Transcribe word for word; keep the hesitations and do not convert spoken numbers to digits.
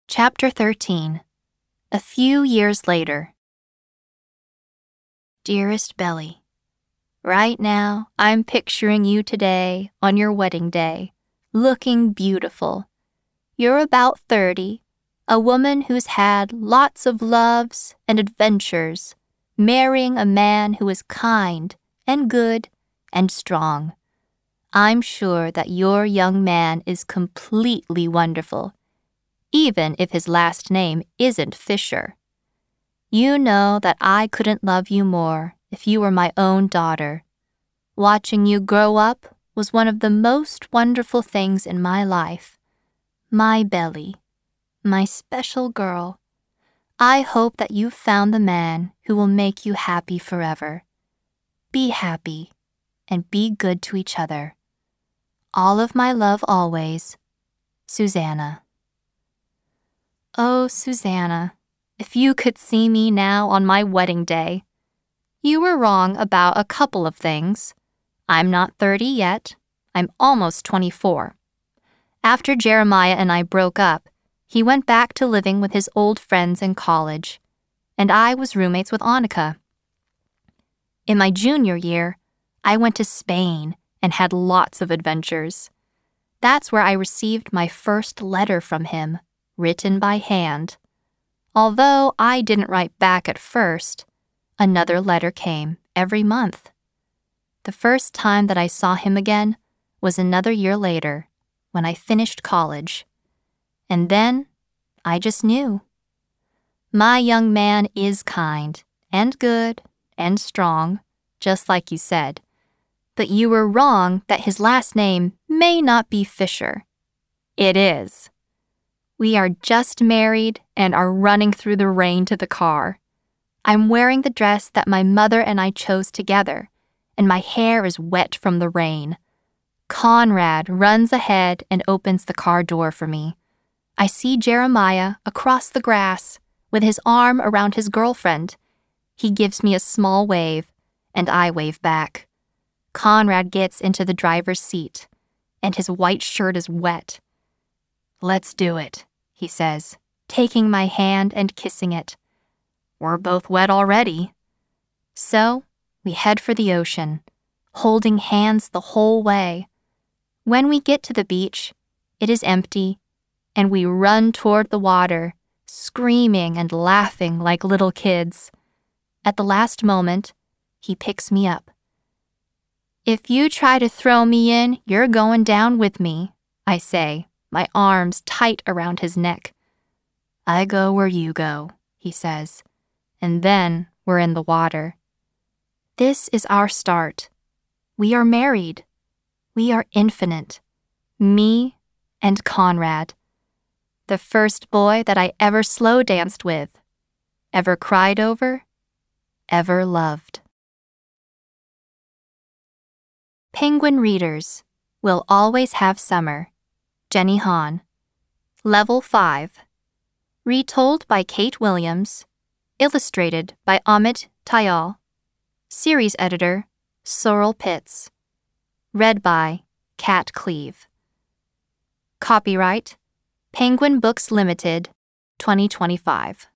Chapter thirteen. A few years later. Dearest Belly, right now I'm picturing you today on your wedding day, looking beautiful. You're about thirty, a woman who's had lots of loves and adventures, marrying a man who is kind and good and strong. I'm sure that your young man is completely wonderful, even if his last name isn't Fisher. You know that I couldn't love you more if you were my own daughter. Watching you grow up was one of the most wonderful things in my life. My Belly, my special girl. I hope that you've found the man who will make you happy forever. Be happy and be good to each other. All of my love always, Susanna. Oh, Susanna, if you could see me now on my wedding day. You were wrong about a couple of things. I'm not thirty yet. I'm almost twenty-four. After Jeremiah and I broke up, he went back to living with his old friends in college, and I was roommates with Annika. In my junior year, I went to Spain and had lots of adventures. That's where I received my first letter from him, written by hand. Although I didn't write back at first, another letter came every month. The first time that I saw him again was another year later, when I finished college. And then I just knew. My young man is kind and good and strong, just like you said. But you were wrong that his last name may not be Fisher. It is. We are just married and are running through the rain to the car. I'm wearing the dress that my mother and I chose together, and my hair is wet from the rain. Conrad runs ahead and opens the car door for me. I see Jeremiah across the grass with his arm around his girlfriend. He gives me a small wave, and I wave back. Conrad gets into the driver's seat, and his white shirt is wet. "Let's do it," he says, taking my hand and kissing it. We're both wet already. So, we head for the ocean, holding hands the whole way. When we get to the beach, it is empty, and we run toward the water, screaming and laughing like little kids. At the last moment, he picks me up. "If you try to throw me in, you're going down with me," I say, my arms tight around his neck. "I go where you go," he says, and then we're in the water. This is our start. We are married. We are infinite. Me and Conrad. The first boy that I ever slow danced with, ever cried over, ever loved. Penguin Readers Will Always Have Summer. Jenny Han. Level five. Retold by Kate Williams. Illustrated by Amit Tayal. Series editor, Sorrel Pitts. Read by Kat Cleave. Copyright, Penguin Books Limited, twenty twenty-five.